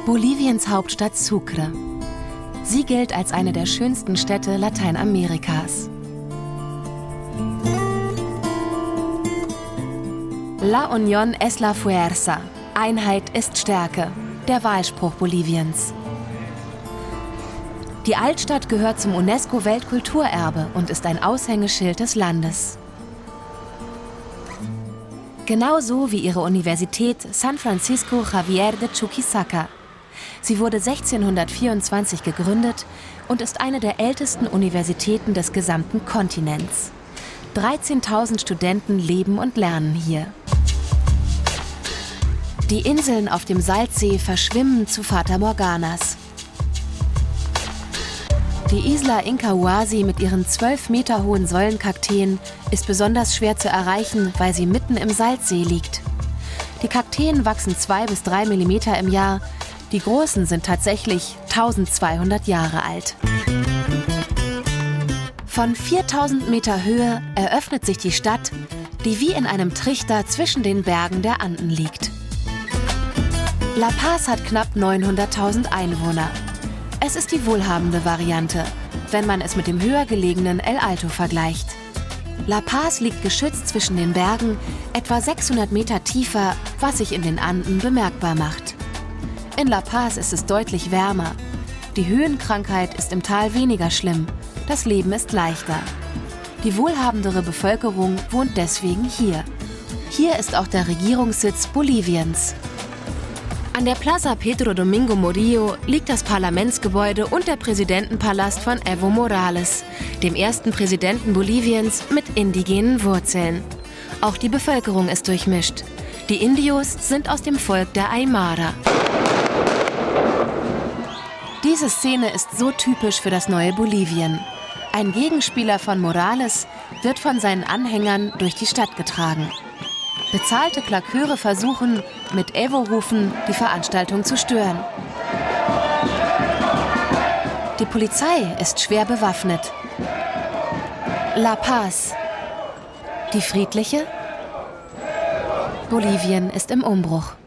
Boliviens Hauptstadt Sucre. Sie gilt als eine der schönsten Städte Lateinamerikas. La Unión es la fuerza. Einheit ist Stärke. Der Wahlspruch Boliviens. Die Altstadt gehört zum UNESCO-Weltkulturerbe und ist ein Aushängeschild des Landes. Genauso wie ihre Universität San Francisco Javier de Chuquisaca. Sie wurde 1624 gegründet und ist eine der ältesten Universitäten des gesamten Kontinents. 13.000 Studenten leben und lernen hier. Die Inseln auf dem Salzsee verschwimmen zu Fata Morganas. Die Isla Incahuasi mit ihren 12 Meter hohen Säulenkakteen ist besonders schwer zu erreichen, weil sie mitten im Salzsee liegt. Die Kakteen wachsen 2 bis 3 Millimeter im Jahr. Die großen sind tatsächlich 1200 Jahre alt. Von 4000 Meter Höhe eröffnet sich die Stadt, die wie in einem Trichter zwischen den Bergen der Anden liegt. La Paz hat knapp 900.000 Einwohner. Es ist die wohlhabende Variante, wenn man es mit dem höher gelegenen El Alto vergleicht. La Paz liegt geschützt zwischen den Bergen, etwa 600 Meter tiefer, was sich in den Anden bemerkbar macht. In La Paz ist es deutlich wärmer. Die Höhenkrankheit ist im Tal weniger schlimm. Das Leben ist leichter. Die wohlhabendere Bevölkerung wohnt deswegen hier. Hier ist auch der Regierungssitz Boliviens. An der Plaza Pedro Domingo Murillo liegt das Parlamentsgebäude und der Präsidentenpalast von Evo Morales, dem ersten Präsidenten Boliviens mit indigenen Wurzeln. Auch die Bevölkerung ist durchmischt. Die Indios sind aus dem Volk der Aymara. Diese Szene ist so typisch für das neue Bolivien. Ein Gegenspieler von Morales wird von seinen Anhängern durch die Stadt getragen. Bezahlte Klaköre versuchen, mit Evo-Rufen die Veranstaltung zu stören. Die Polizei ist schwer bewaffnet. La Paz. Die friedliche? Bolivien ist im Umbruch.